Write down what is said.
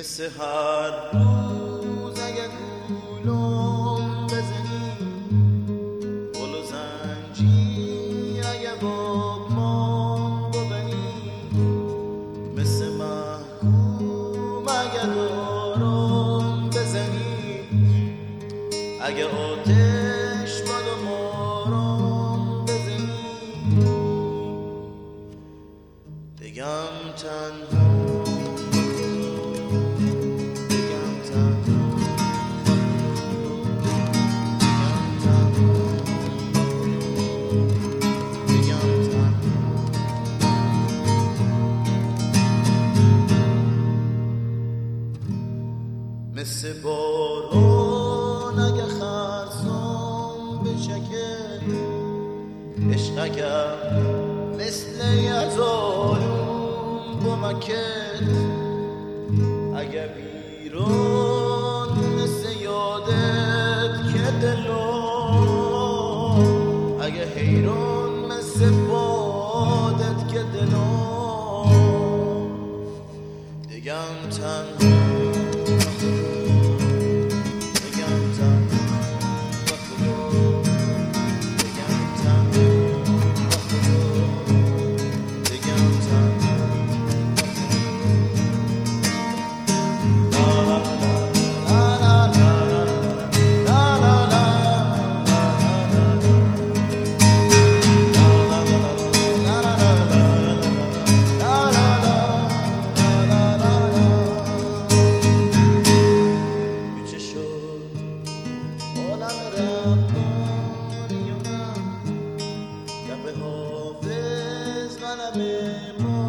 مثل هر روز اگه گولم بزنی، گل و زنجیر اگه بکمان ببنی، مثل محکوم اگه دارم بزنی، اگه آتش باد و مارم بزنی، بگم تنها مثل باران اگه خرسام بچکه، عشق اگر مثل یزارون بمکت، اگه بیرون مثل یادت که دلم، اگه حیران مثل بادت که دلم، دگم تنها حافظ قلم